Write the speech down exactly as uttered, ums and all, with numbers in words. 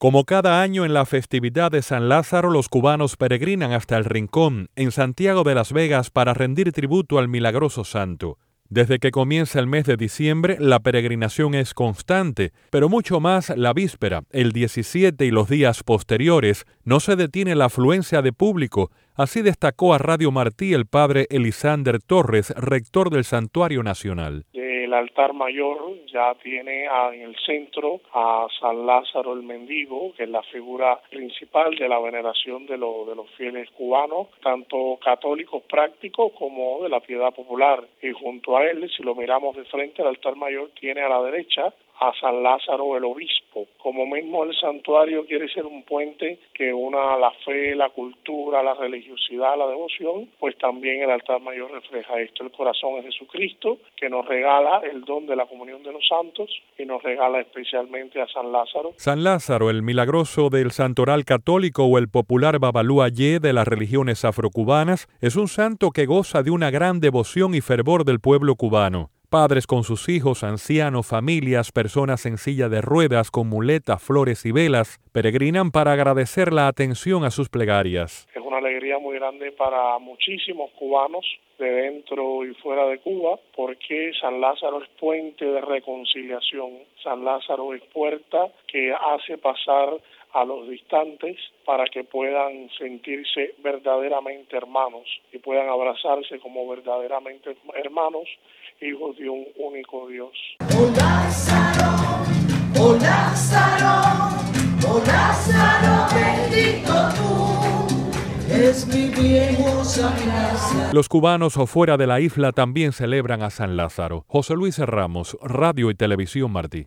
Como cada año en la festividad de San Lázaro, los cubanos peregrinan hasta el Rincón, en Santiago de Las Vegas, para rendir tributo al milagroso santo. Desde que comienza el mes de diciembre, la peregrinación es constante, pero mucho más la víspera, el diecisiete y los días posteriores, no se detiene la afluencia de público. Así destacó a Radio Martí el padre Elisander Torres, rector del Santuario Nacional. El altar mayor ya tiene en el centro a San Lázaro el Mendigo, que es la figura principal de la veneración de, lo, de los fieles cubanos, tanto católicos prácticos como de la piedad popular. Y junto a él, si lo miramos de frente, el altar mayor tiene a la derecha a San Lázaro el Obispo. Como mismo el santuario quiere ser un puente que una la fe, la cultura, la religiosidad, la devoción, pues también el altar mayor refleja esto. El corazón es Jesucristo, que nos regala el don de la comunión de los santos y nos regala especialmente a San Lázaro. San Lázaro, el milagroso del santoral católico o el popular Babalú Ayé de las religiones afrocubanas, es un santo que goza de una gran devoción y fervor del pueblo cubano. Padres con sus hijos, ancianos, familias, personas en silla de ruedas con muletas, flores y velas, peregrinan para agradecer la atención a sus plegarias. Es una alegría muy grande para muchísimos cubanos de dentro y fuera de Cuba, porque San Lázaro es puente de reconciliación. San Lázaro es puerta que hace pasar a los distantes para que puedan sentirse verdaderamente hermanos y puedan abrazarse como verdaderamente hermanos, hijos de un único Dios. Oh Lázaro, oh Lázaro, oh Lázaro, bendito tú, es mi viejo San Lázaro. Los cubanos o fuera de la isla también celebran a San Lázaro. José Luis Ramos, Radio y Televisión Martí.